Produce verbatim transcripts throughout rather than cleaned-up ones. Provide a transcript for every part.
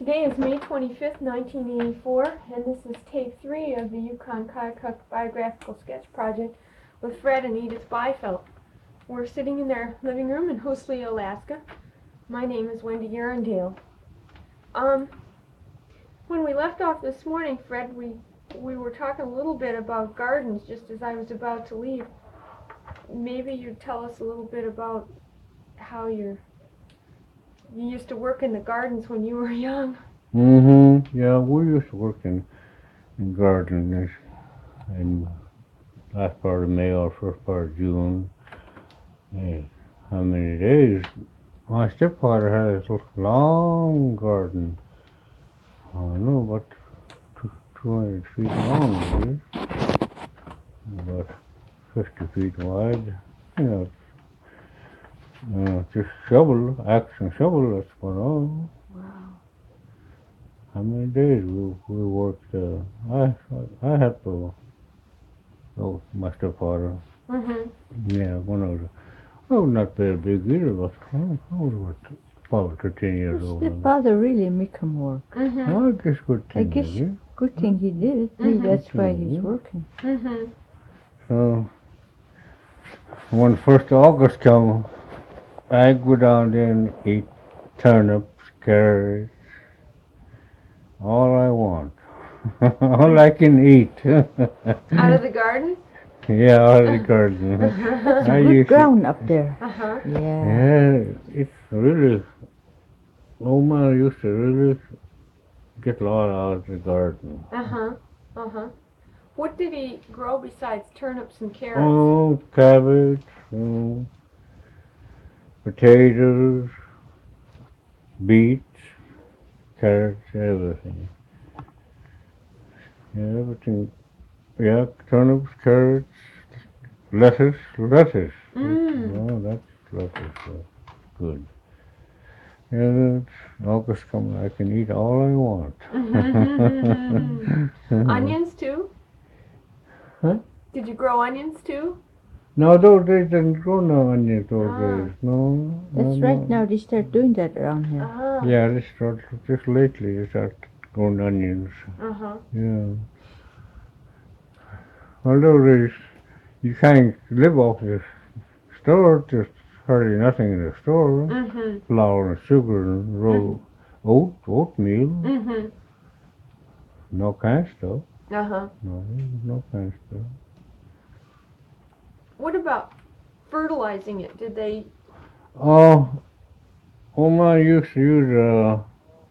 Today is May twenty-fifth, nineteen eighty-four, and this is tape three of the Yukon Kayakuk Biographical Sketch Project with Fred and Edith Byfeld. We're sitting in their living room in Hosli, Alaska. My name is Wendy Urendale. Um, when we left off this morning, Fred, we, we were talking a little bit about gardens just as I was about to leave. Maybe you'd tell us a little bit about how you're You used to work in the gardens when you were young. Mm-hmm. Yeah, we used to work in, in gardens in last part of May or first part of June. Yeah. How many days? My stepfather had a long garden. I don't know, about two hundred feet long, maybe. About fifty feet wide. You know, uh, just shovel, axe and shovel, that's about all. Wow. How many days we, we worked? Uh, I I helped uh, oh, my stepfather. Mm-hmm. Yeah, when I was, I was not very big either, but I was about twelve, thirteen years old. Stepfather really make him work. Mm-hmm. I guess good I thing. guess Yeah. good thing he did it. Maybe Mhm. that's why Mhm. he's working. Mm-hmm. So when first August came, I go down there and eat turnips, carrots, all I want, all I can eat. Out of the garden? Yeah, out of the garden. It's I a good used to- ground up there. Uh-huh. Yeah. Yeah, it's really, old man used to really get a lot out of the garden. Uh-huh. Uh-huh. What did he grow besides turnips and carrots? Oh, cabbage, oh, potatoes, beets, carrots, everything. Yeah, everything. Yeah, turnips, carrots, lettuce, lettuce. Mm. Oh, that's lettuce. That's good. Yeah, that's August coming. I can eat all I want. Onions too? Huh? Did you grow onions too? No, those days didn't grow no onions those Ah. days. No, no, That's no. right now they start doing that around here. Ah. Yeah, they start just lately. They start growing onions. Uh-huh. Yeah. Although there's, you can't live off the store. There's hardly nothing in the store. Mm-hmm. Flour and sugar and roll, oat, oatmeal. Mm-hmm. No canned stuff. Uh-huh. No, no canned stuff. What about fertilizing it? Did they Oh, Oma used to use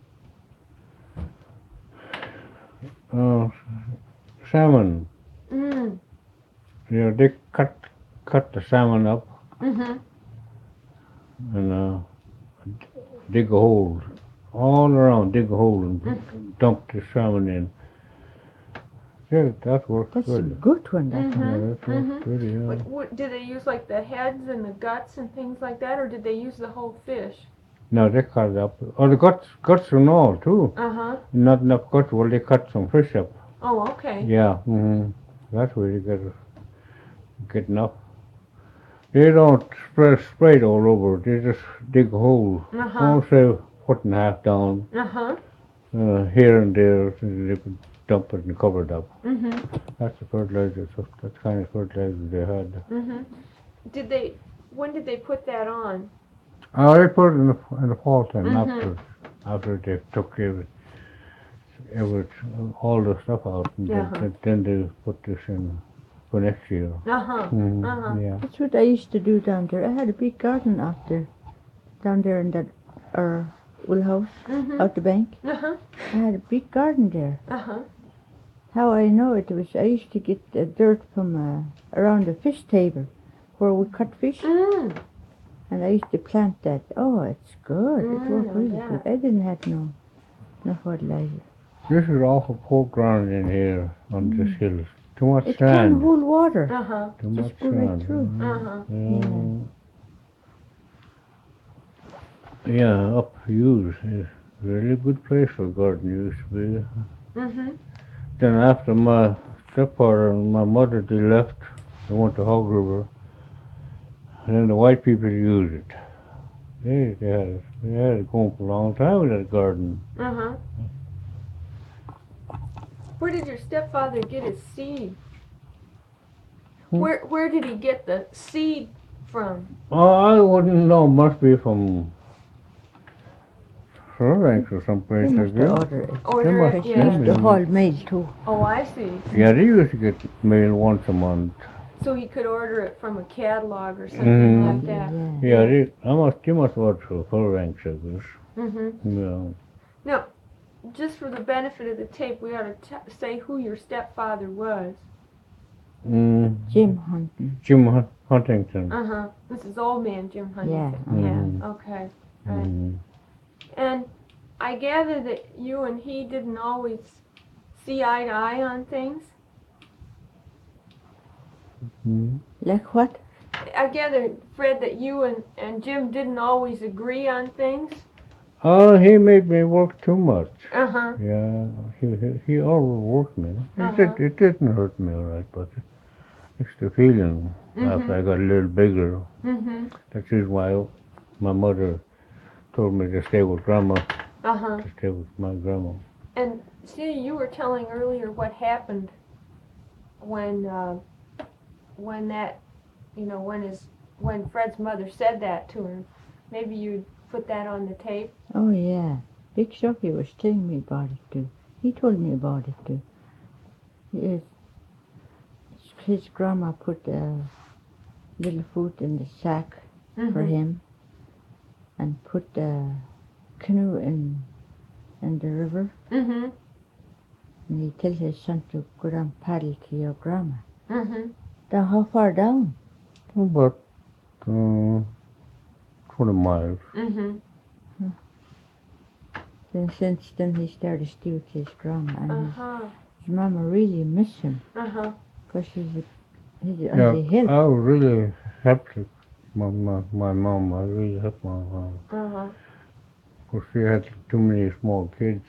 uh, uh, salmon. Mm. Yeah, they cut cut the salmon up Mm-hmm. and uh, dig a hole all around. Dig a hole and Mm. dump the salmon in. Yeah, that works That's a good. good one. That Mhm. Yeah, that works Mhm. good. Yeah. What, what, did they use like the heads and the guts and things like that, or did they use the whole fish? No, they cut it up. Oh, the guts, guts and all too. Uh-huh. Not enough guts. Well, they cut some fish up. Oh, okay. Yeah, mm-hmm. That's where you get get enough. They don't spread spray it all over. They just dig a hole. Uh-huh. Oh, say foot and a half down, Uh-huh. uh, here and there, so they could dump it and cover it up. Mm-hmm. That's the fertilizer. So that's the kind of fertilizer they had. Mm-hmm. Did they, when did they put that on? Oh, they put it in the in the fall time Mhm. after after they took every, every all the stuff out, and Yeah. then, then they put this in for next year. Uh-huh. Mhm, Uh-huh. Yeah. That's what I used to do down there. I had a big garden out there, down there in that our wool house Mm-hmm. out the bank. Uh-huh. I had a big garden there. Uh-huh. How I know it was I used to get the dirt from uh, around the fish table where we cut fish, Mm. and I used to plant that. Oh, it's good. It Mm, worked really yeah. good. I didn't have no no fertilizer. This is awful poor ground in here on this hill. Too much It can sand. hold water. Uh-huh. Too much just go right sand. through. Mhm. Uh-huh. Yeah. Yeah, up Hughes is a really good place for garden used to be. Mm-hmm. Then after my stepfather and my mother they left, they went to Hog River. And then the white people used it. They, they had it, they had it going for a long time with that garden. Uh huh. Where did your stepfather get his seed? Hmm? Where Where did he get the seed from? Oh, I wouldn't know. Must be from Fairbanks or someplace They like must have that. ordered it. Order must it, They yeah. used to haul mail too. Oh, I see. Yeah, they used to get mail once a month. So he could order it from a catalog or something Mhm. like that. Yeah. Yeah, they, I must, they must order from Fairbanks, I guess. Mm-hmm. Yeah. Now, just for the benefit of the tape, we ought to t- say who your stepfather was. Mm, Jim Hunting. Jim Hun- Huntington. Uh huh. This is old man Jim Huntington. Yeah. Mhm. Yeah. Okay. Right. Mhm. And I gather that you and he didn't always see eye to eye on things. Mhm. Like what? I gather, Fred, that you and, and Jim didn't always agree on things. Oh, he made me work too much. Uh huh. Yeah, he he, he overworked me. It, Uh-huh. did, it didn't hurt me, all right, but it's the feeling after I got a little bigger. Mm-hmm. That is why my mother told me to stay with grandma, Uh huh. to stay with my grandma. And see, you were telling earlier what happened when uh, when that, you know, when his when Fred's mother said that to him. Maybe you'd put that on the tape. Oh yeah. Big Sophie was telling me about it too. He told me about it too. His, his grandma put a little food in the sack for him and put the canoe in in the river, Mm-hmm. and he tells his son to go down paddle to your grandma. Mm-hmm. Down how far down? About uh, twenty miles. Mm-hmm. Then since then he started to stay with his grandma, and his, Uh-huh. his mama really miss him Uh-huh. because he's a, he's Yeah, on the hill. I was really happy. My, my, my mom, I really helped my mom. Uh-huh. Because she had too many small kids.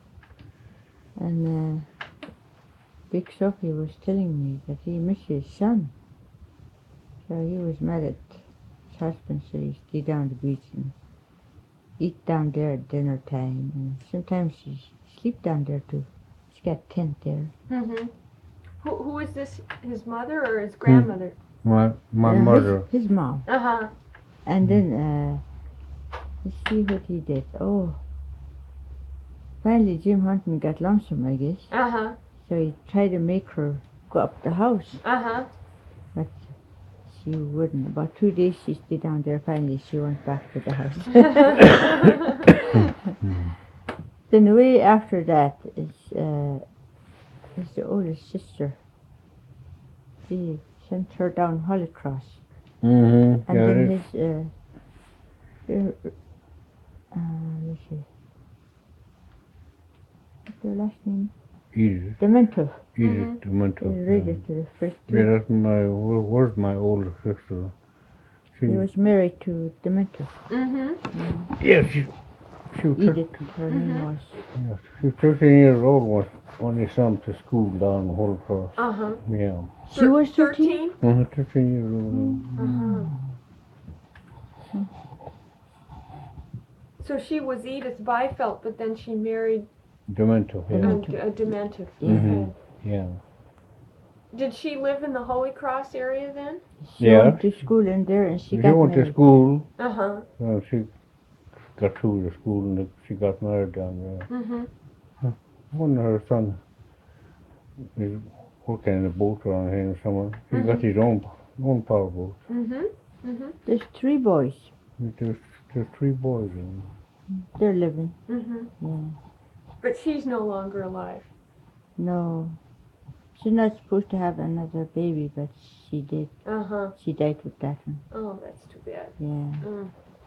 And uh, Big Sophie was telling me that he missed his son. So he was mad at his husband, so he stayed down the beach and eat down there at dinner time. And sometimes he sleep down there too. He's got a tent there. Mm-hmm. Who who is this? His mother or his grandmother? My my Uh, his- mother. His, mom. Uh-huh. And then, uh, let's see what he did. Oh, finally Jim Hunting got lonesome, I guess. Uh-huh. So he tried to make her go up the house. Uh-huh. But she wouldn't. About two days she stayed down there. Finally she went back to the house. Then the way after that is, uh, is the oldest sister. She sent her down Holy Cross. Mm-hmm. And Yeah, then it- his, uh, uh, uh, let's see. What's their last name? Edith. Demento. Edith They Demento. read Yeah. it to the first Yeah, two. that's my, where, where's my older sister? She, He was married to Demento. Mm-hmm. yeah, she, she was, Edith, her Mhm. name was. yeah, she was thirteen years old when, when they sent to school down the Holy Cross. Uh-huh. Yeah. She was thirteen? thirteen? Uh, thirteen years old. Uh-huh. So she was Edith Byfelt, but then she married Demento, a, yeah. Demented. a Demented. Mhm. Okay. Yeah. Did she live in the Holy Cross area then? She Yeah. went to school in there and she She got went to married. school. Uh-huh. Uh, she got through the school and she got married down there. Mm-hmm. One of her son is working in a boat around here somewhere. He got his own own power boat. Mm-hmm. Mm-hmm. There's three boys. There's, there's three boys in They're living. Mm-hmm. Yeah. But she's no longer alive. No. She's not supposed to have another baby, but she did. Uh-huh. She died with that one. Oh, that's too bad. Yeah. Mm.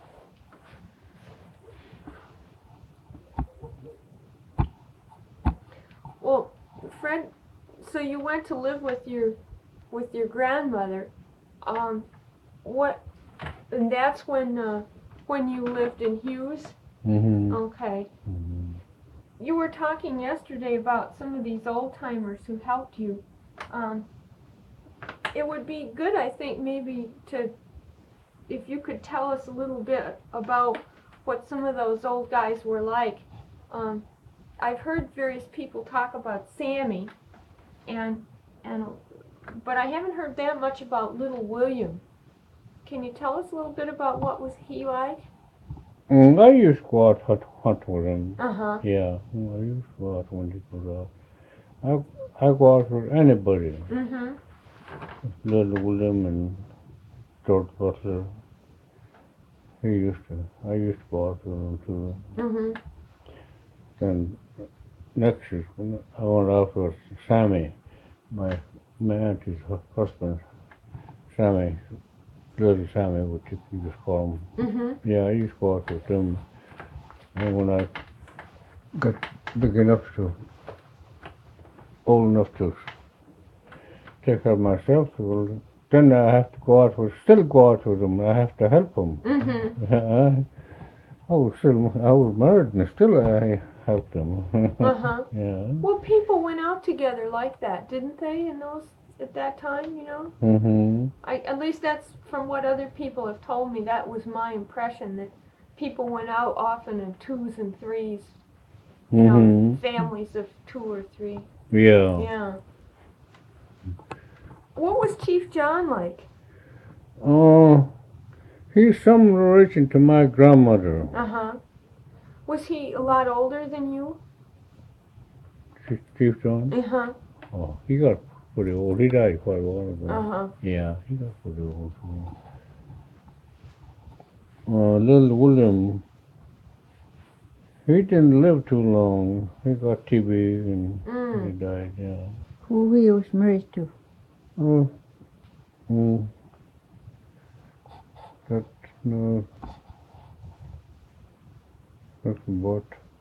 Well, Fred, so you went to live with your with your grandmother. Um, what? And that's when uh, when you lived in Hughes. Mm-hmm. Okay. Mm-hmm. You were talking yesterday about some of these old timers who helped you. Um, it would be good, I think, maybe to if you could tell us a little bit about what some of those old guys were like. Um, I've heard various people talk about Sammy, and and but I haven't heard that much about little William. Can you tell us a little bit about what was he like? Mm, I used to go out hunt, hunt with him. Uh huh. Yeah, mm, I used to go out when he was out. I I go out with anybody. Mm-hmm. Little William and George Butler. He used to. I used to go out with him too. Mm-hmm. And next year, when I went out with Sammy, my my auntie's hu- husband, Sammy, little Sammy, what you you just call him. Mm-hmm. Yeah, I used to go out with him. And when I got big enough to, old enough to take care of myself, well, then I have to go out with, still go out with him. I have to help him. Mm-hmm. I, I was still, I was married and still I helped him. Uh-huh. Yeah. Well, people went out together like that, didn't they? In those at that time, you know. Mm-hmm. I at least that's from what other people have told me. That was my impression, that people went out often in twos and threes. You know, Mm-hmm. families of two or three. Yeah. Yeah. What was Chief John like? Oh, he's some relation to my grandmother, Uh huh. Was he a lot older than you? Chief Chief John. Uh huh. Oh, he got pretty old. He died quite a while ago. Uh huh. Yeah, he got pretty old too. Uh, little William, he didn't live too long. He got T B and he Mm. died. Yeah. Who he was married to? Oh, mm, that no, that's about.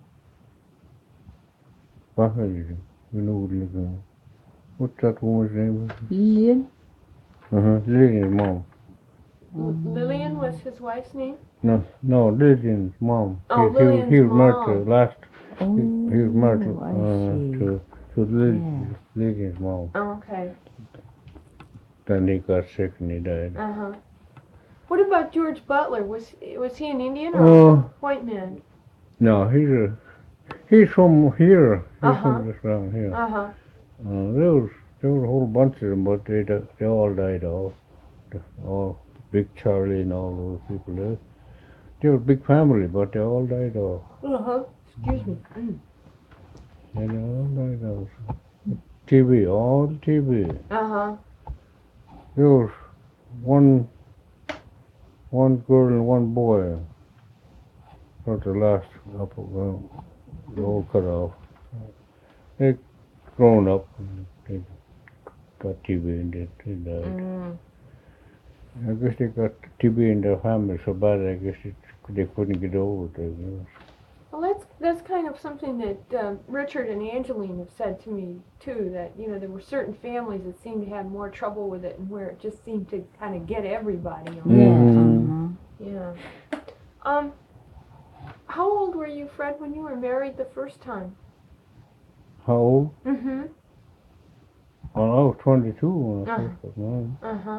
Bahari, you know what you're doing. What's that woman's name? Lillian? Uh huh. Lillian's mom. Um, Lillian was his wife's name. No, no, Lillian's mom. Oh, he, he, was- he was Lillian's married to mom. last. Oh, He, he was married to, I uh, see. to, to Lil, Yeah. Lillian's mom. Oh, okay. Then he got sick and he died. Uh huh. What about George Butler? Was was he an Indian or Oh, a white man? no, he's a, he's from here. He's Uh-huh. from this around here. Uh huh. Uh, there was, there was a whole bunch of them, but they, di- they all died off. The- All, Big Charlie and all those people there. They were a big family, but they all died off. Uh huh. Excuse me. Mm. And they all died off. T B, all T B. Uh huh. There was one, one girl and one boy. Not the last couple, well, they all cut off. They grown up and they got T B and they, they died. Mm. I guess they got T B in their family so bad. I guess it, they couldn't get over it. I guess. Well, that's that's kind of something that um, Richard and Angeline have said to me too. That you know there were certain families that seemed to have more trouble with it, and where it just seemed to kind of get everybody. You know? Mhm. Yeah, uh-huh. Yeah. Um. How old were you, Fred, when you were married the first time? How old? Mm-hmm. Well, I was twenty-two when I Uh-huh. first got married. Uh huh.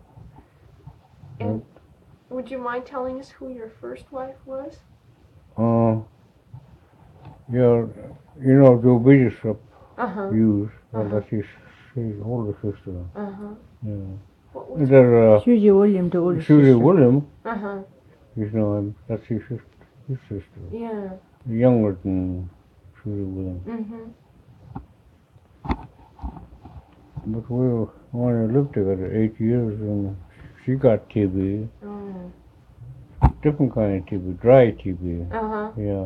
And would you mind telling us who your first wife was? Uh, yeah, you know, the Bishop Uh huh. used, well, Uh-huh. that's his, his older sister. Uh huh. Yeah. What was? There, uh, Susie William, the older Susie sister. William, Uh huh. you know him, that's his sister. His sister. Yeah. Younger than Susie William. Mm-hmm. But we only lived together eight years and she got T B. Oh. Different kind of T B, dry T B. Uh huh. Yeah.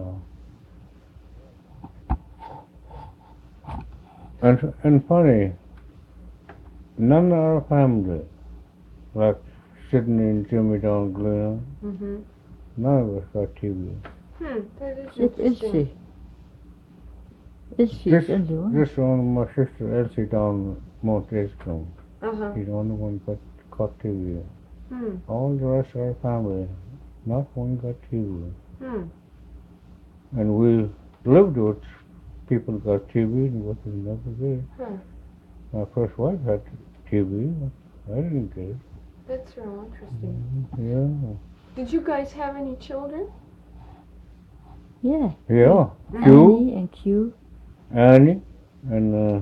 And, and funny, none of our family, like Sydney and Jimmy down Glen, Mm-hmm. none of us got T B. Hmm. That is Is, is interesting. she? Is she This, the only one? this one, my sister Elsie down Mount Escombe, Uh huh. she's the only one got, got T B. Hmm. All the rest of our family, not one got T B. Hmm. And we lived with people who got T B and what we never did. Huh. My first wife had T B. I didn't get it. That's real interesting. Yeah. Did you guys have any children? Yeah. Yeah. Q, Annie and Q. Annie, and uh,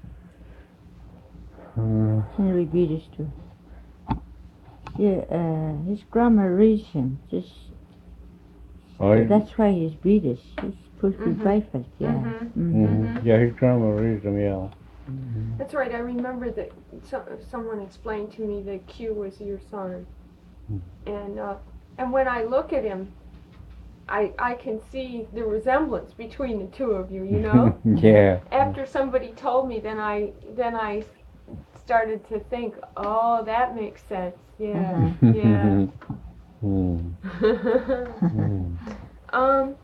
uh, Henry Beatus too. Yeah, uh, his grandma raised him. Just I, that's why he's Beatus. He's supposed to be Mhm. Byfeld. Yeah. Mhm. Mhm. mhm. Yeah, his grandma raised him. Yeah. That's right. I remember that so, someone explained to me that Q was your son, Hmm. and uh, and when I look at him, I I can see the resemblance between the two of you. You know. Yeah. After somebody told me, then I then I started to think, oh, that makes sense. Yeah. Yeah. Hmm. Hmm. um.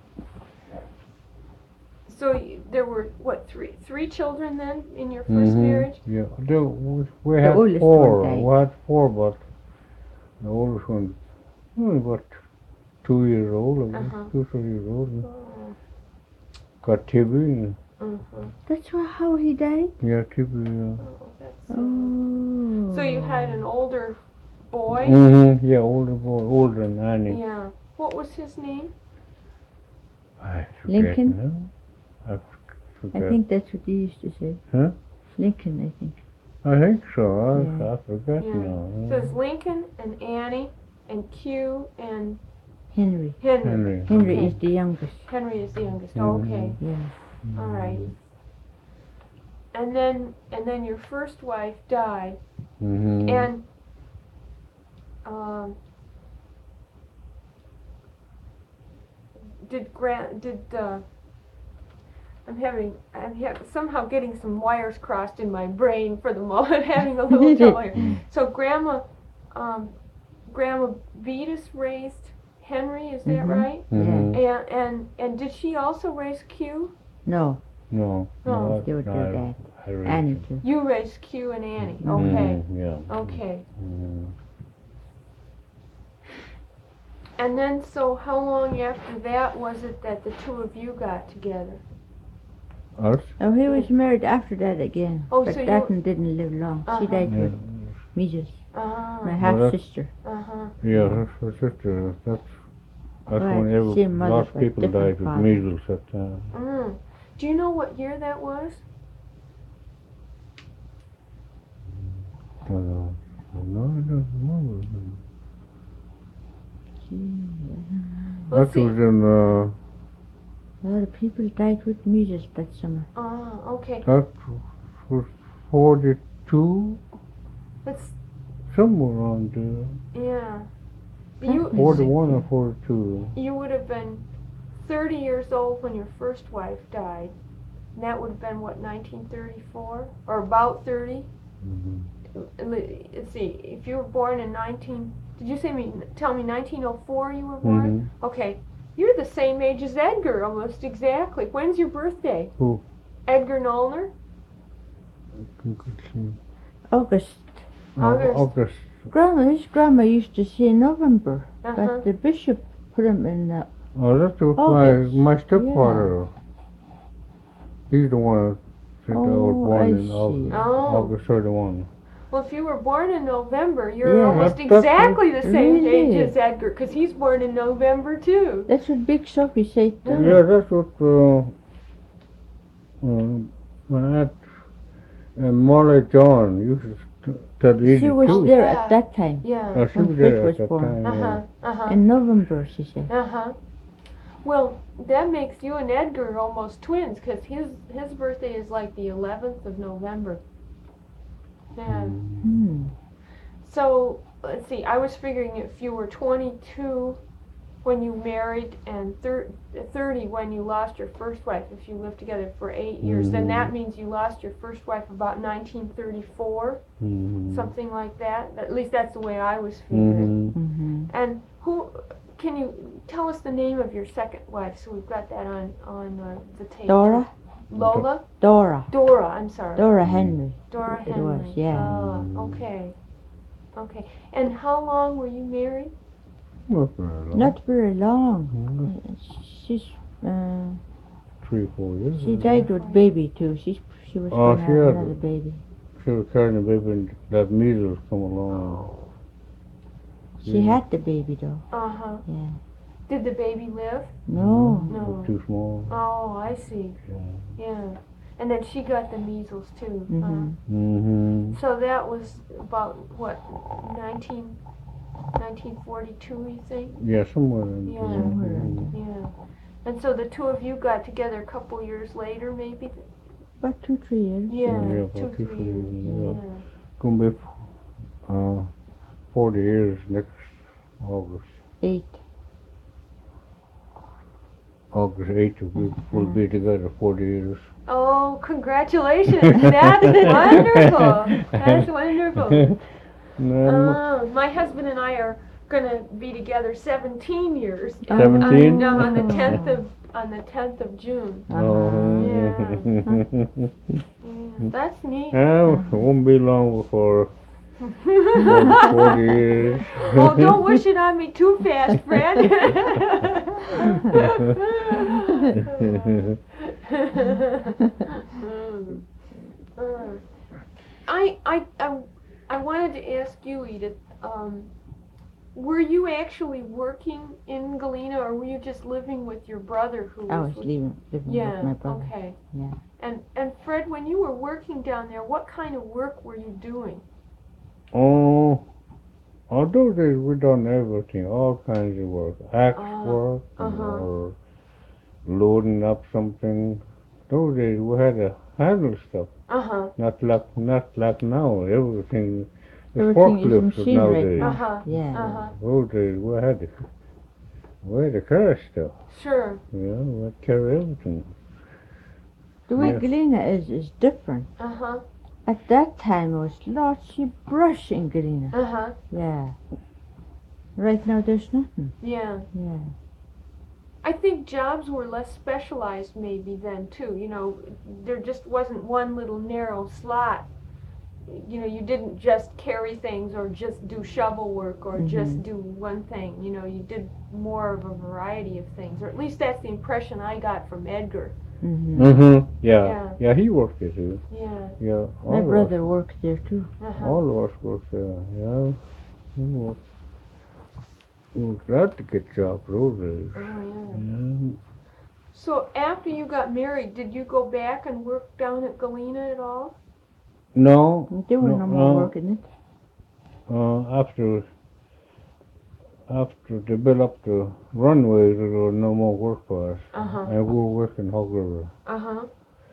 So you, there were what three three children then in your 1st Mhm. marriage? Yeah. There, we we The had oldest four. one died. We had four, but the oldest one only about two years old, I guess, Uh-huh. two, three years old. Oh. Got T B. Uh-huh. That's wha- how he died. Yeah, T B. Yeah. Oh, that's sad. Oh. So you had an older boy? Mm-hmm. Yeah, older boy, older than Annie. Yeah. What was his name? I forget Lincoln? now. I f- forget. I think that's what he used to say. Huh? Lincoln, I think. I think so. I, Yeah. I forget Yeah. now. So it's Lincoln and Annie and Q and Henry. Henry. Henry. Henry Okay. is the youngest. Henry is the youngest. Mhm. Okay. Yeah. All right. And then and then your first wife died, Mm-hmm. and um, did Grant did uh, I'm having I'm ha- somehow getting some wires crossed in my brain for the moment, having a little trouble here. So Grandma, um, Grandma Beatus raised Henry, is that Mhm. right? Mm-hmm. And and and did she also raise Q? No, No. No. no they were no, your dad. I raised Annie him. too. You raised Q and Annie. Mhm. Okay. Mhm, Yeah. Okay. Mhm. And then, so how long after that was it that the two of you got together? Us? Oh, he was married after that again. Oh, but so you- that one didn't live long. Uh-huh. She died Yeah. with measles. Ah. My Uh half that's- sister. huh. Yeah, that's her sister. That's that's Right, when every, same mother, lots of but people different died with father. measles at that time. Mm. Do you know what year that was? I don't know. No, I don't remember. Let's That was see. in uh, A lot of people died with measles that summer. Ah. Okay. that was forty-two, Let's. somewhere around there. Yeah. You Something. forty-one or forty-two. you would have been thirty years old when your first wife died. And that would have been what, nineteen thirty-four, or about thirty. Mm-hmm. Let's see. If you were born in nineteen, did you say me? Tell me, nineteen oh four you were born. Mm-hmm. Okay, you're the same age as Edgar, almost exactly. When's your birthday? Who? Edgar Nollner? August. August. August. Grandma, his grandma used to say November, Uh-huh. but the bishop put him in the. Oh, that's what August. my, my stepfather. He's the one that said I was Oh, born I in see. August, Oh. August thirty-one. Well, if you were born in November, you're Yeah. almost That- that's exactly the same Really? age as Edgar, because he's born in November too. That's what Big Sophie said too. Yeah, that's what uh, um, when I had uh, Molly John used to t- tell Edie She was too. there Yeah. at that time. Yeah. Uh, she when was Fred there was at that born. time. Uh yeah. huh. Uh huh. In November, she said. Uh huh. Well, that makes you and Edgar almost twins, because his his birthday is like the eleventh of November. Yeah. Hmm. So let's see. I was figuring if you were twenty-two when you married and thir- thirty when you lost your first wife, if you lived together for eight years, then that Mhm. means you lost your first wife about nineteen thirty-four, Mhm. something like that. At least that's the way I was figuring. Mhm. Mm-hmm. And who? Can you tell us the name of your second wife, so we've got that on on uh, the tape? Dora? Lola? Dora. Dora. I'm sorry. Dora Henry. Dora It Henry. was, yeah. Ah, okay. Okay. And how long were you married? Not very long. Not very long. Mhm. She's uh, Three, four years. she ago. died with baby too. She's she was Oh, going to she have had another it. baby. She was carrying the baby and that measles come along. She Yeah. had the baby though. Uh-huh. Yeah. Did the baby live? No. No. Too small. Oh, I see. Yeah. Yeah. And then she got the measles too. huh? Mhm. Mm-hmm. So that was about, what, nineteen, nineteen forty-two, you think? Yeah, somewhere in Yeah. Somewhere in Mhm. Yeah. And so the two of you got together a couple years later, maybe? About two, three years. Yeah, Yeah, two, about two, three three years. years, Yeah. Gonna be uh, forty years next August. Eight. August eighth, we will be together forty years. Oh, congratulations! That's wonderful! That's wonderful. Um, Uh, my husband and I are gonna be together seventeen years. on- Seventeen? On, no, on the tenth of on the tenth of June. oh. Yeah, that's neat. Oh, it won't be long before about forty years. Oh, don't wish it on me too fast, Fred. Mm. Uh, I, I, I, I wanted to ask you, Edith, um, were you actually working in Galena, or were you just living with your brother who I was was with living, living Yeah, with my brother. okay. Yeah. And, and Fred, when you were working down there, what kind of work were you doing? Oh, although they we done everything, all kinds of work, axe Ah, work, uh-huh. or loading up something. Those days we had to handle stuff, Uh-huh, not like not like now. Everything, the Everything is forklifts machine right nowadays. now. uh-huh, Yeah. uh-huh, Those days we had to we had to carry stuff. sure, Yeah, we had to carry everything. The way Yeah. Galena is, is different. uh-huh, At that time, it was lots of brush in Galena. uh-huh, Yeah. Right now, there's nothing. yeah. Yeah. I think jobs were less specialized maybe then too, you know, there just wasn't one little narrow slot. You know, you didn't just carry things or just do shovel work or just Mhm. do one thing, you know, you did more of a variety of things, or at least that's the impression I got from Edgar. Mm-hmm. Mm-hmm. Yeah. Yeah. yeah, He worked there too. Yeah, Yeah, all My of brother us, worked there too. uh-huh, all of us worked there. Yeah, he worked. We were glad to get jobs those days. oh yeah. Yeah. So after you got married, did you go back and work down at Galena at all? No, There was no, no more no. work in it. Uh, after after they built up the runways, there was no more work for us. Uh-huh, And we were working Hog River. uh-huh,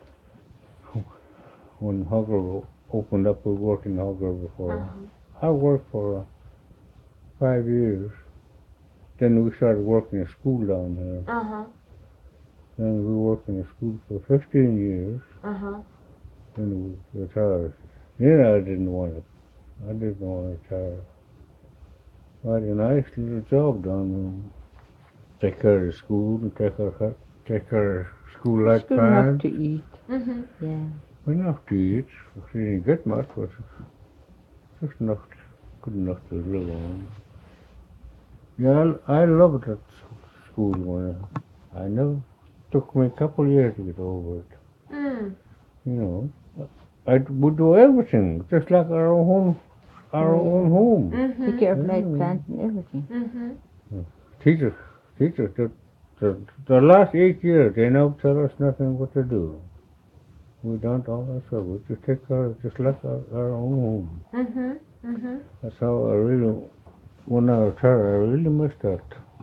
When Hog River opened up, we were working Hog River for. uh-huh, I worked for uh, five years. Then we started working at school down there. uh-huh, Then we worked in a school for fifteen years. uh-huh. Then we retired. Then I didn't want it. I didn't want to retire. I had a nice little job down there. Take care of the school and take care of, take care of school like It's good enough fine. to eat. Mm-hmm. Yeah. Enough to eat. We didn't get much, but just enough, good enough to live on. Yeah, I, I loved that school when I, I know. Took me a couple of years to get over it. Mm. You know, I would do everything just like our own home, our Mm. own home. Mm-hmm. Take care of light Mm. plants and everything. Mm-hmm. Teachers, teachers, the, the, the last eight years, they never tell us nothing what to do. We don't all that stuff. We just take care of just like our, our own home. Mm-hmm. Mm-hmm. That's how I really, when I retired, I really missed that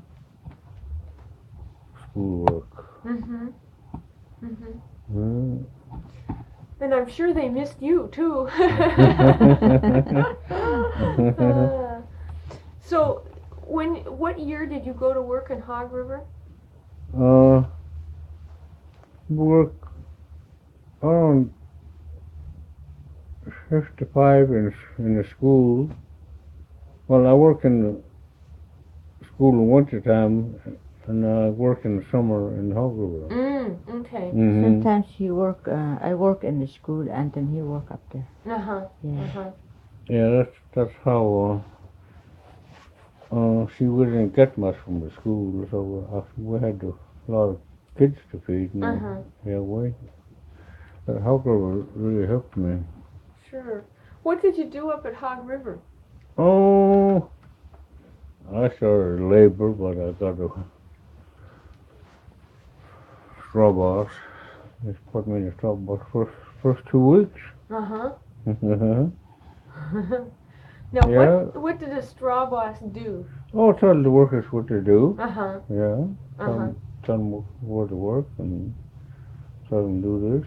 schoolwork. Mm-hmm. Mm-hmm. Mm. And I'm sure they missed you too. Uh, so, when what year did you go to work in Hog River? Uh, work around fifty-five in in the school. Well, I work in the school in winter time, and I work in the summer in Hog River. Mm, okay. Mm-hmm. Sometimes he work. Uh, I work in the school, and then he work up there. Uh-huh. Yeah. Uh-huh. Yeah, that's that's how. Uh, uh, see, we didn't get much from the school, so uh, we had a lot of kids to feed. And, Uh-huh. Yeah, we. That Hog River really helped me. Sure. What did you do up at Hog River? Oh, I started labor, but I got a straw boss. They put me in the straw boss first first two weeks. Uh-huh. Uh-huh. Now, Yeah. what what did a straw boss do? Oh, tell the workers what to do. Uh-huh. Yeah. Tell Uh-huh. them, tell them where to work and tell them do this.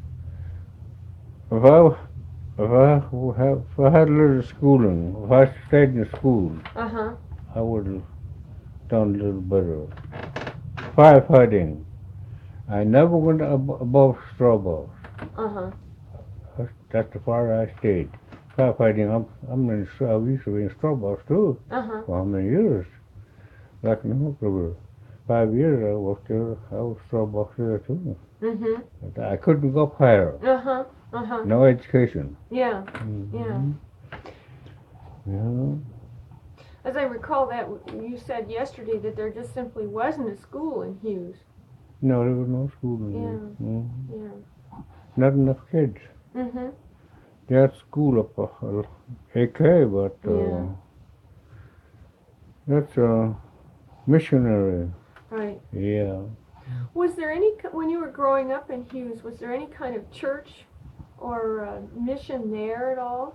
If I if I have if I had a little schooling, if I stayed in school, Uh-huh. I would have done a little better. Firefighting. I never went ab- above straw boss. Uh-huh. That's, that's the far I stayed. Firefighting. I'm I'm in. I used to be in straw boss too. Uh-huh. For how many years? Like in Hook River. Five years I worked there. I was straw boss there too. Mm-hmm. But I couldn't go up higher. Uh-huh. Uh-huh. No education. Yeah. Mhm. Yeah. As I recall that w- you said yesterday that there just simply wasn't a school in Hughes. No, there was no school in Yeah. there. Mhm. Yeah. Not enough kids. Mm-hmm. They had school up uh, A K, but uh, Yeah. that's a missionary. Right. Yeah. Was there any, ki- when you were growing up in Hughes, was there any kind of church or uh, mission there at all?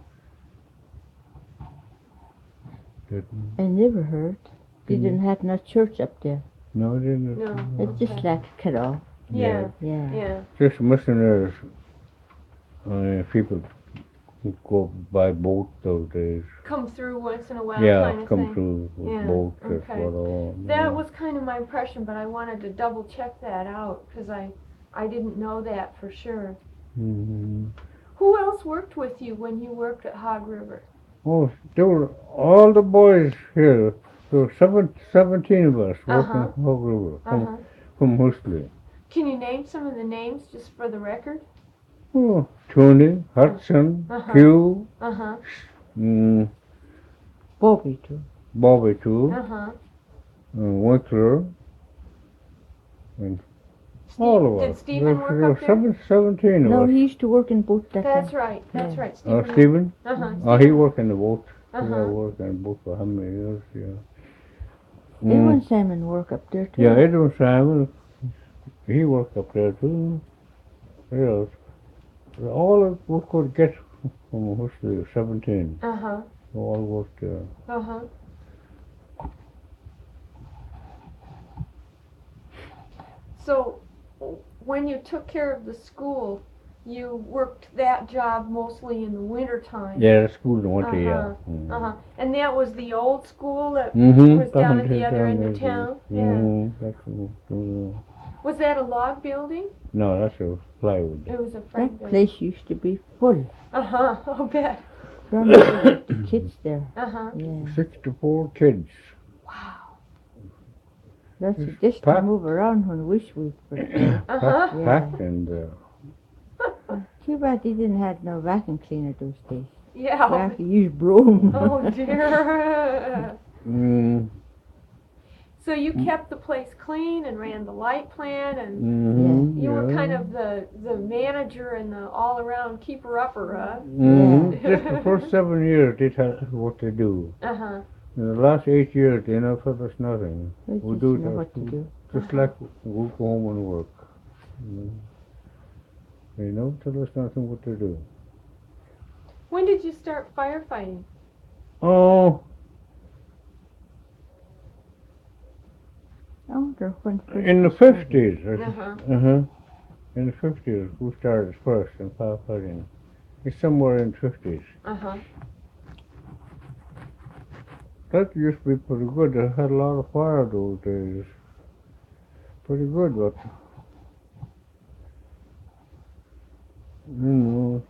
Didn't. I never heard. They Mhm. didn't have no church up there. No, they didn't. No. It's just Okay. like cut off. Yeah. Yeah. Yeah. Just missionaries. Uh, people who go by boat those days. Come through once in a while Yeah, kind of come thing. through with Yeah, boats. That's okay. what all. That was kind of my impression, but I wanted to double check that out because I, I didn't know that for sure. Mm-hmm. Who else worked with you when you worked at Hog River? Oh, there were all the boys here. There were seven, seventeen of us working Uh-huh. at Hog River from, Uh-huh. from Huxley. Can you name some of the names just for the record? Oh, Tony, Hudson, Uh-huh. Hugh, Uh-huh. mm, Bobby too. Bobby too, Uh-huh. uh, Winkler, and all of Did us. Stephen there, work there were up there? seven, seventeen of No, us. he used to work in boat that That's time. right. That's Yeah. right. Oh, Stephen. Stephen? Uh-huh. Oh, he worked in the boat. He Uh-huh. worked in the boat for how many years? Yeah. Edwin Mm. Simon work up there too. Yeah, Edwin Simon, he worked up there too. Yes. All of we could get from Huxley, seventeen, Uh-huh. all worked there. Uh-huh. So, when you took care of the school, you worked that job mostly in the winter time. Yeah, the school in the winter, yeah. Uh-huh. Uh-huh. And that was the old school that Mm-hmm. was down at the other end of town? Yeah. Mm-hmm. That's, uh, Was that a log building? no, that's a plywood. It was a frame That building. place used to be full. Uh-huh. I'll bet. From the the kids there. Uh-huh. Yeah. Sixty-four kids. Wow. That's It's just to packed. move around when we were there. Uh-huh. Packed, packed and uh, Too bad they didn't have no vacuum cleaner those days. They Yeah. have to use broom. Oh dear. mm, So you kept the place clean and ran the light plant and mm-hmm, you were yeah. kind of the, the manager and the all around keeper upper, huh? Mhm. Yeah. Just the first seven years they tell us what to do. Uh-huh. In the last eight years they never told us nothing. They We just do know it what to ourselves. do. Just Uh-huh. like we go home and work. Mm. They never tell us nothing what to do. When did you start firefighting? Oh, I wonder when first in the we started. fifties. Uh-huh. Uh-huh. In the fifties we started first in firefighting. It's somewhere in the fifties. Uh-huh. That used to be pretty good. They had a lot of fire those days. Pretty good, but you know,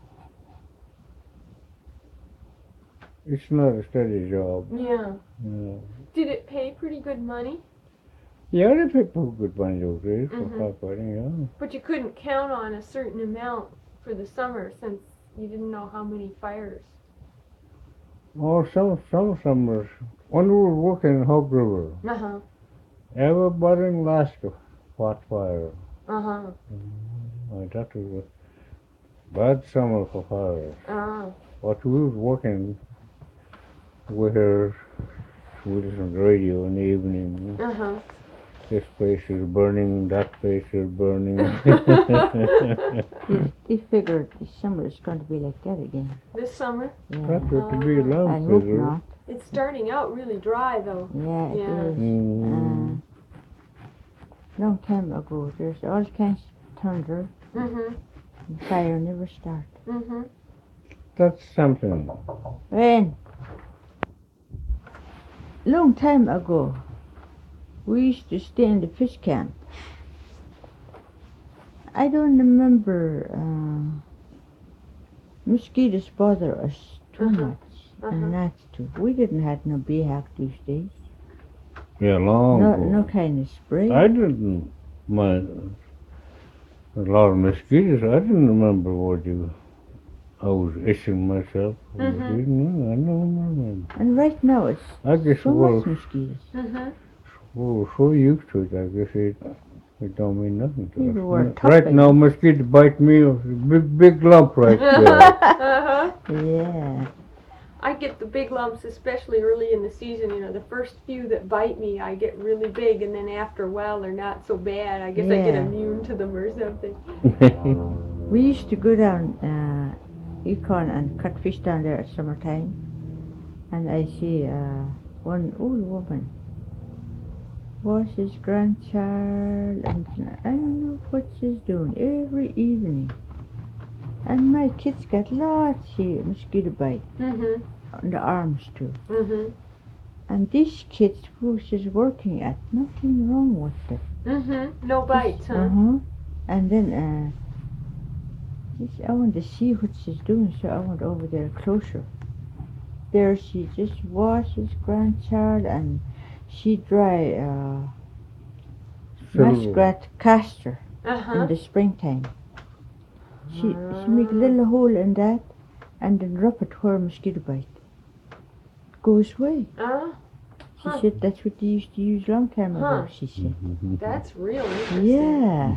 it's not a steady job. Yeah. Yeah, Did it pay pretty good money? yeah they pay pretty good money those days for Mhm. firefighting, yeah. But you couldn't count on a certain amount for the summer since you didn't know how many fires. Oh, some some summers when we were working in Hog River, Uh-huh. everybody in Alaska fought fire. Uh-huh. Uh, that was a bad summer for fire. Uh-huh. But we was working where we listen to the radio in the evening. Uh huh. This place is burning, that place is burning. They, they figured this summer it's going to be like that again. This summer, Yeah. That's what the bee I alarm hope figure. not. it's starting out really dry though. Yeah, it Yeah. is. Mm. Uh, long time ago, there's all kinds of thunder Mhm. and fire never start. Mhm. That's something. When? Long time ago, we used to stay in the fish camp. I don't remember. Uh, mosquitoes bother us too Uh-huh. much, Uh-huh. and that's too. We didn't have no bee hack these days. Yeah, long No, ago. no kind of spray. I didn't mind a lot of mosquitoes. I didn't remember what you. I was itching myself. Mhm. I don't remember. And right now it's I guess so we're, much mosquitoes. Mhm. we're so used to it. I guess it, it don't mean nothing to People us. were Right topping. now, mosquito bite me. A big, big lump right there. Uh huh. Yeah. I get the big lumps, especially early in the season. You know, the first few that bite me, I get really big, and then after a while, they're not so bad. I guess I get Yeah. immune to them or something. We used to go down uh, Yukon and cut fish down there at summertime, and I see uh, one old woman was his grandchild, and I don't know what she's doing every evening. And my kids got lots of mosquito bite Mhm. on the arms too. Mhm. And these kids who she's working at, nothing wrong with them. Mhm. No bites, huh? Uh-huh. And then uh, she- I want to see what she's doing, so I went over there closer. There she just washes grandchild, and she dry uh, muskrat castor Uh in huh. the springtime. She she make a little hole in that, and then rub it where mosquito bite. Goes away. Uh, She Huh. said that's what they used to use long time ago. Huh. She said, that's real interesting. yeah.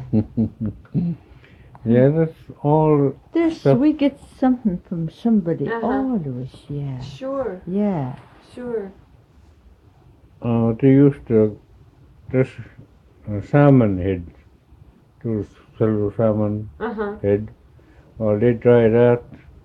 Yeah, that's all. There's Stuff. we get something from somebody Uh-huh. always. Yeah. Sure. Yeah. Sure. Uh, they used to this uh, salmon head, those silver salmon Uh huh. head. Well, they dry that,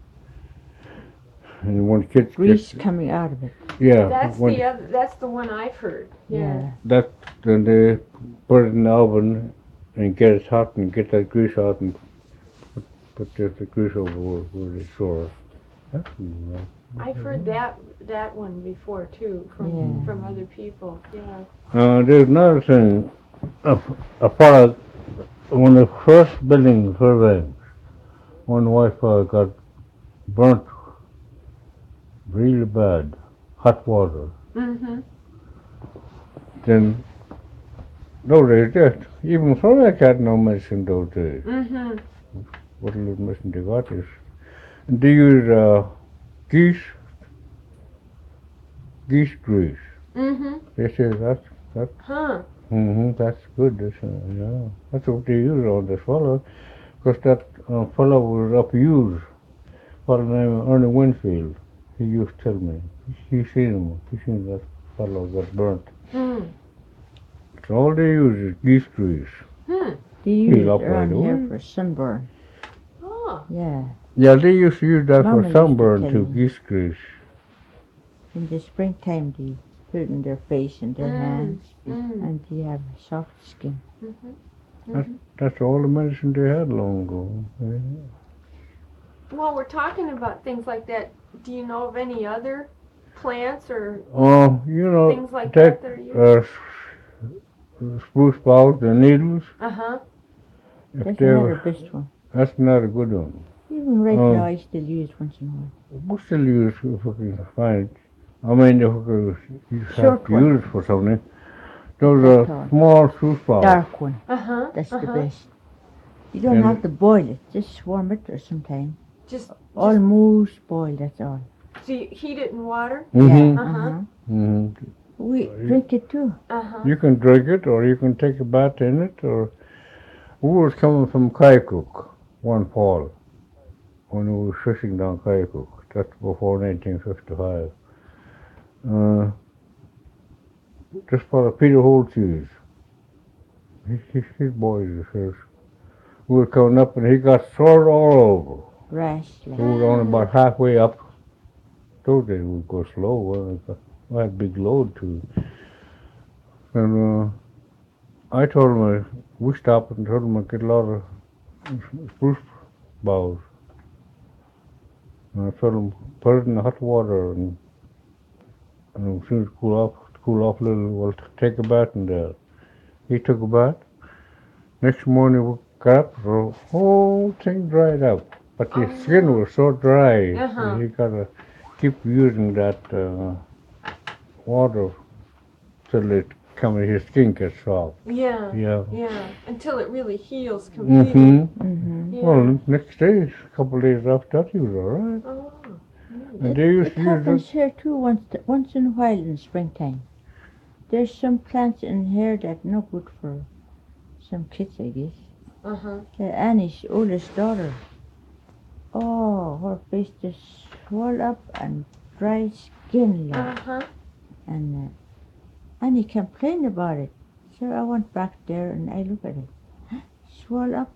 and when kids Grease get, coming out of it. yeah, That's when the other. That's the one I've heard. Yeah. that then they put it in the oven and get it hot and get that grease out and put, put the, the grease over where, where they store. That's nice. I've heard that that one before too from Yeah. from other people. Yeah. Uh, there's another thing. A, a product when the first building Fairbanks, one Wi-Fi got burnt really bad, hot water. Mhm. Then those days, just even Fairbanks had no medicine those days. Mhm. What little medicine they got is, and they use uh, geese, geese grease. Mhm. They say that's that's Huh. hmm that's good. That's, uh, yeah, that's what they use on the fellow, because that uh, fellow was abused. Fellow named Ernie Winfield. He used to tell me. He seen him. He seen that fellow got burnt. Hmm. So all they use is geese grease. Hmm. They use it Heal up around right here away. for sunburn. Oh. Yeah. Yeah, they used to use that Mama for used to sunburn tell too. me. Geese grease. In the springtime, they put it in their face and their Mm. hands, Mm. and they have soft skin. Mhm. That's, Mhm. that's all the medicine they had long ago. Yeah. Well, we're talking about things like that. Do you know of any other plants or Oh, you know, things like take that that are used? uh, s- spruce boughs, the needles. Uh huh. If That's they're, another best one. that's not a good one. Even right Oh. now, I still use once in a while. We still use if we can find it. I mean, if we could you have Short to one. use it for something. Those That's are all. small spruce boughs. Dark one. Uh huh. That's uh-huh. the best. You don't And- have to boil it. Just warm it or sometime. Just Almost boiled. That's all. so you heat it in water. Mm-hmm. Yeah. Uh-huh. Uh-huh. Mm-hmm. We Uh, drink it too. Uh huh. You can drink it, or you can take a bath in it, or we was coming from Kayakuk one fall when we were fishing down Kayakuk. That's before nineteen fifty-five. Uh, just for a Peter Holt cheese. His, his, his boys, says, we were coming up and he got sore all over. Rash. We Like. were only about halfway up. Told they would go slow. Well, I had a big load too. And uh, I told him, I, we stopped and told him I'd get a lot of spruce boughs. And I told him, put it in the hot water and, and as soon as it cool off, cool off a little, we'll take a bath in there. He took a bath. Next morning we got up, the whole thing dried up. But his Oh. skin was so dry, Uh-huh. he gotta keep using that uh, water till it come his skin gets soft. Yeah. Yeah. Yeah. Until it really heals completely. Mm-hmm. Mm-hmm. Yeah. Well, next day, a couple of days after that, he was all right. Oh. And It, they used it to use happens it. here too once once in a while in springtime. There's some plants in here that no good for some kids, I guess. Uh-huh. Uh, Annie's oldest daughter. Oh, her face just swell up and dry skin, like. Uh-huh. And uh, Annie complained about it. So I went back there and I look at it. Swell up.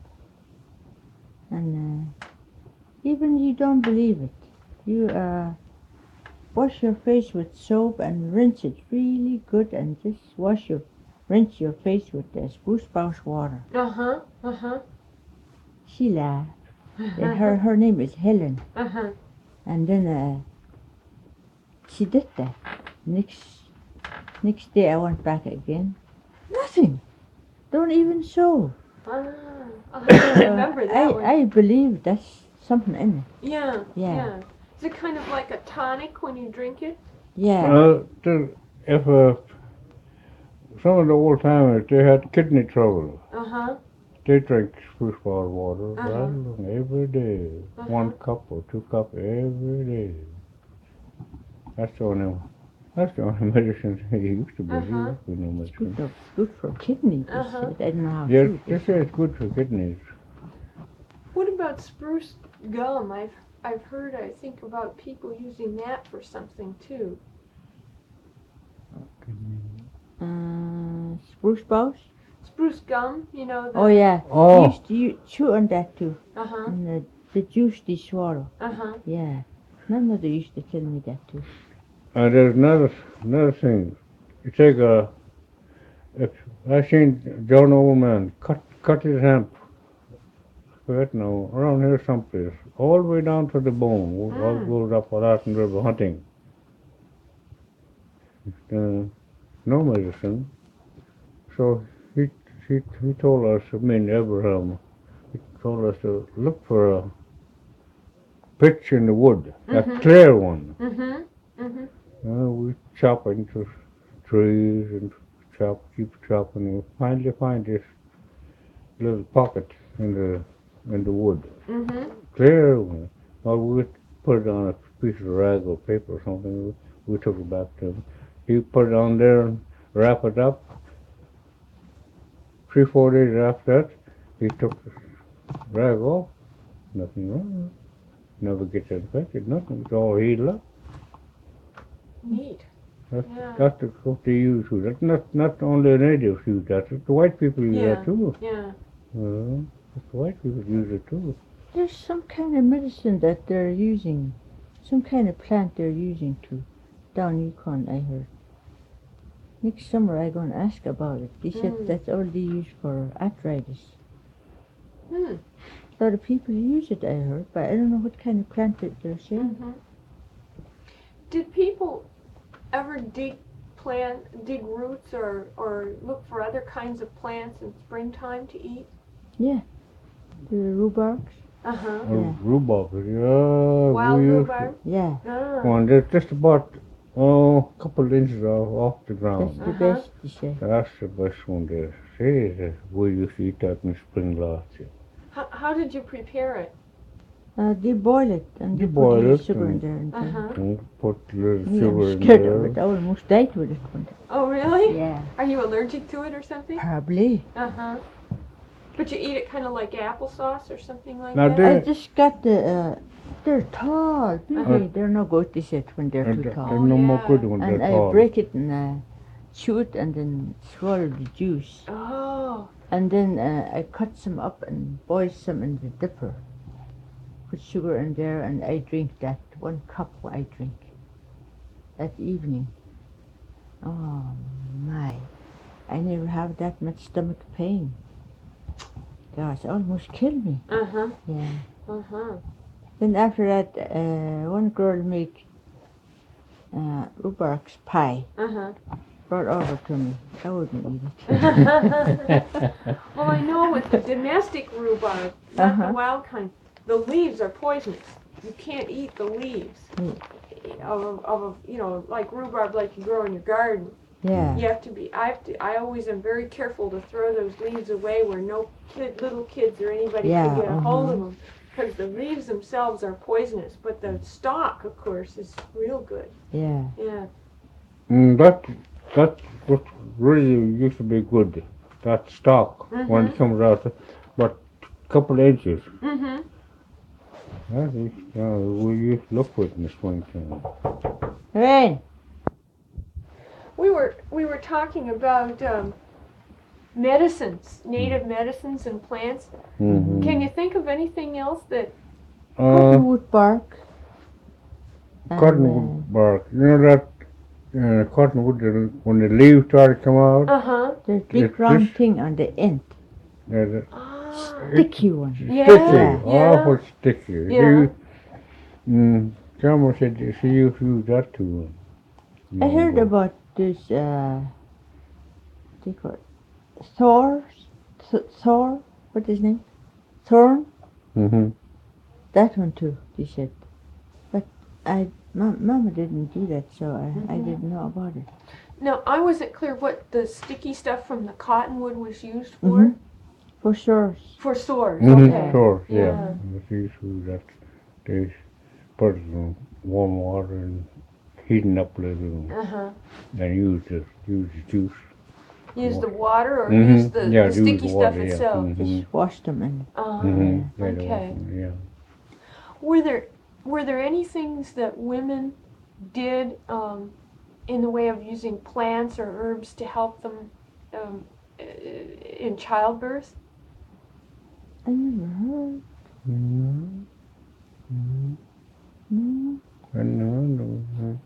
And uh, even you don't believe it. You uh, wash your face with soap and rinse it really good and just wash your, rinse your face with the spruce bouse water. Uh-huh. Uh-huh. She laughed. And her, her name is Helen. Uh-huh. And then uh, she did that. Next, next day I went back again. Nothing. Don't even show. Ah, I'll have to remember that I, one. I believe that's something in it. Yeah, Yeah. yeah. Is it kind of like a tonic when you drink it? Yeah. Uh, the, if uh, some of the old timers, they had kidney trouble. Uh-huh. They drank spruce bottle water Uh-huh. right along every day. Uh-huh. One cup or two cup every day. That's the only, that's the only medicine he used to believe. Uh-huh. You know, It's good medicine. for, good for kidney. they Uh-huh. said. I don't know how Yes, true it they is. say it's good for kidneys. What about spruce gum? I've I've heard, I think, about people using that for something too. Uh, spruce bouse? Spruce gum, you know. The, Oh yeah. Oh. They used to u- chew on that too. Uh-huh. And the, the juice they swallow. Uh-huh. Yeah. My mother used to tell me that too. And there's another another thing. You take a. If I seen John Oldman cut cut his hemp. Right now, around here someplace, all the way down to the bone, all Mm. goes up Rotten River hunting. Uh, no medicine. So he he he told us, I mean Abraham, he told us to look for a pitch in the wood, a Mhm. clear one. Mm-hmm. Mm-hmm. Uh, we chop into trees and chop, keep chopping, and we finally find this little pocket in the in the wood. Mm-hmm. Clear one. Well, we put it on a piece of rag or paper or something. We, we took it back to him. He put it on there and wrap it up. Three, four days after that, he took the rag off. Nothing wrong. Never gets infected. Nothing. It's all healed up. Neat. That's, Yeah. that's the what they use. too. That's not not only the natives use that. The white people use Yeah. that too. Yeah. Uh, the white people use it too. There's some kind of medicine that they're using. Some kind of plant they're using too. Down Yukon, I heard. Next summer I'm going to ask about it. They said Mm. that's all they use for arthritis. Hmm. A lot of people use it, I heard, but I don't know what kind of plant that they're saying. Mm-hmm. Did people ever dig plant, dig roots, or or look for other kinds of plants in springtime to eat? The rhubarb? Uh huh. Or Yeah. rhubarb. Yeah, Wild we used rhubarb. Yeah, Ah. one that's just about oh, a couple of inches off, off the that's ground. the Uh-huh. best, they say. That's the best one there. See, that we used to eat that in spring last year. How, how did you prepare it? Uh, they boil it and You they boil put a little it sugar in and- there. And Uh huh. And put a little Me, sugar I'm in scared of it. there. I almost died with it one day. Oh really? Yeah, Are you allergic to it or something? probably. Uh huh. But you eat it kind of like applesauce or something like Now that. they- I just got the, uh, they're tall, big. Uh-huh. They're no good, they said, when they're And too they're tall. they're no more yeah. good when And they're I tall. break it in uh, chew it and then swallow the juice. Oh. And then uh, I cut some up and boil some in the dipper. Put sugar in there and I drink that. One cup I drink that evening. Oh my. I never have that much stomach pain. Gosh, it almost killed me. Uh-huh. Yeah. Uh-huh. Then after that, uh, one girl make uh, rhubarb pie. Uh-huh. Brought over to me. I wouldn't eat it. Well, I know with the domestic rhubarb, not Uh-huh. the wild kind, the leaves are poisonous. You can't eat the leaves Mm. of, of a, you know, like rhubarb like you grow in your garden. Yeah. You have to be, I have to, I always am very careful to throw those leaves away where no kid, little kids or anybody Yeah, can get a hold of uh-huh. them. Because the leaves themselves are poisonous, but the stalk, of course, is real good. Yeah. Yeah. Mm, that that what really used to be good. That stalk when it comes out, but couple inches. Mm-hmm. That is, uh, we used to look for it in the springtime. Rain. We were we were talking about um, medicines, native medicines and plants. Mm-hmm. Can you think of anything else that? Uh, Cottonwood bark. And, cottonwood bark. You know that uh, cottonwood uh, when the leaves start to come out. Uh huh. Uh, the big It's round just- thing on the end. Uh, the- Ah. Sticky one. Yeah, sticky, yeah. awful sticky. Yeah. You, mm, Grandma said she used to use that too. I heard about this, uh, what do you call it? Thor? Th- Thor? What is his name? Thorn? Mm-hmm. That one too, she said. But I, ma- Mama didn't do that, so I, I Mhm. didn't know about it. Now I wasn't clear what the sticky stuff from the cottonwood was used for. Mhm. For sure. For sores. Mm-hmm. Okay. Sure, yeah. Yeah. She used to use that. They put it in warm water and heating up a little Uh huh. and use the, use the juice. Use the water or Mhm. use the, Yeah, the use sticky the stuff water, yeah. itself. Mhm. Just wash them in. Uh huh. Mm-hmm. Okay. Yeah. Were there were there any things that women did um, in the way of using plants or herbs to help them um, uh, in childbirth? I never heard. Mm-hmm. Mm-hmm. No. I know, no.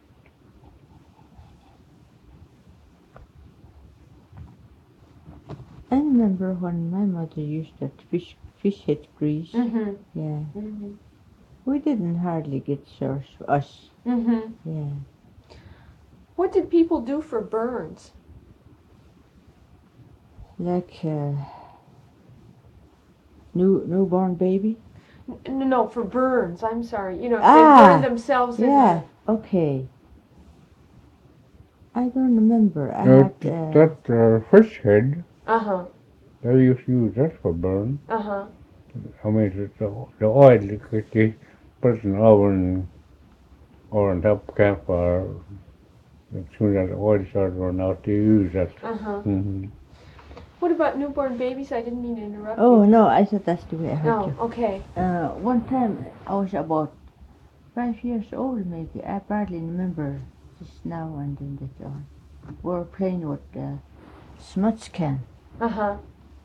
I remember when my mother used that fish fish head grease. Mm-hmm. Yeah. Mm-hmm. We didn't hardly get sores for us. Mm-hmm. Yeah. What did people do for burns? Like uh, new newborn baby. N- No, for burns. I'm sorry. You know, if Ah, they burned themselves in Yeah. Okay. I don't remember. I Uh, had uh, that uh, fish head, the. Uh huh. they used to use that for burn. Uh huh. I mean, the, the, the oil, they, they put it in the oven or on top of campfire. As soon as the oil started running out, they use that. Uh huh. Mm-hmm. What about newborn babies? I didn't mean to interrupt Oh you. no! I thought that's the way I heard No. Okay. you. Uh, one time I was about five years old, maybe. I barely remember just now and then that on. We were playing with uh, smuts can, Uh huh.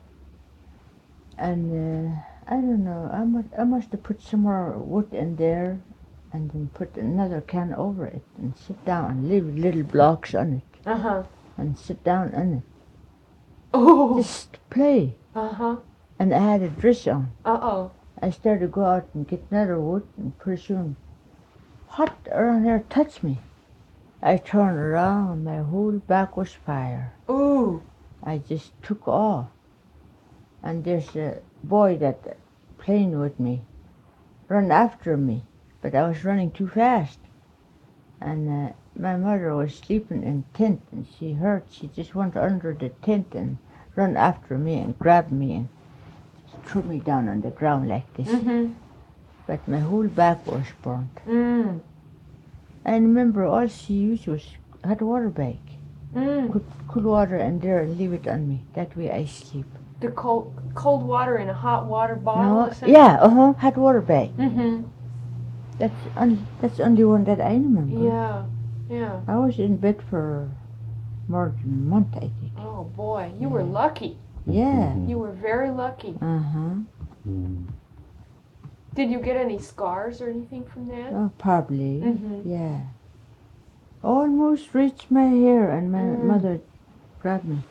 and uh, I don't know. I must I must have put some more wood in there, and then put another can over it and sit down and leave little blocks on it Uh huh. and sit down on it. Oh. Just play. Uh huh. And I had a dress on. Uh oh. I started to go out and get another wood, and pretty soon, hot around there touched me. I turned around, and my whole back was fire. Ooh. I just took off. And there's a boy that playing with me, run after me, but I was running too fast. And uh, my mother was sleeping in tent, and she heard. She just went under the tent and run after me and grabbed me and threw me down on the ground like this. Mm-hmm. But my whole back was burnt. Mm. I remember all she used was hot water bag. Mm. Put cool water in there and leave it on me. That way I sleep. The cold cold water in a hot water bottle. No, essentially? yeah, uh huh, hot water bag. Mm-hmm. That's, un- that's the only one that I remember. Yeah. Yeah. I was in bed for more than a month, I think. Oh boy, you were lucky. Yeah. You were very lucky. Uh-huh. Mm. Did you get any scars or anything from that? Oh, probably. Mhm. Yeah. Almost reached my hair, and my Mm. mother grabbed me.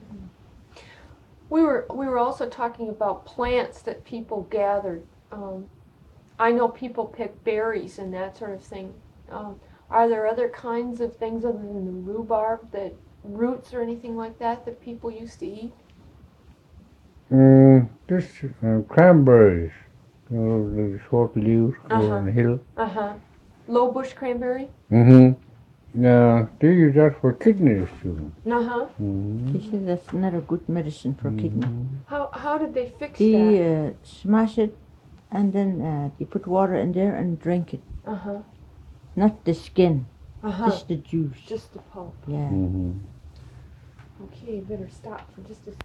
We were we were also talking about plants that people gathered. Um, I know people pick berries and that sort of thing. Um, are there other kinds of things other than the rhubarb, that roots or anything like that that people used to eat? Mm, this uh, cranberries, you know, the short leaves grow Uh-huh. on the hill. Uh huh. Low bush cranberry. Mm-hmm. Yeah, they use that for kidneys too. Uh huh. Mm-hmm. He said that's not a good medicine for kidney. How how did they fix He that? uh, smash it, and then uh, he put water in there and drink it. Uh huh. Not the skin, Uh huh. just the juice. Just the pulp. Yeah. Mm-hmm. Okay, better stop for just a.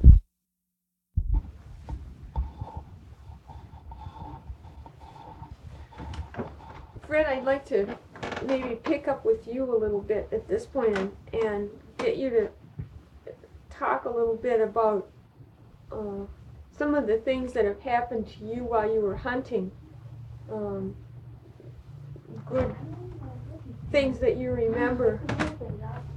Fred, I'd like to maybe pick up with you a little bit at this point and, and get you to talk a little bit about uh, some of the things that have happened to you while you were hunting. Um, good things that you remember.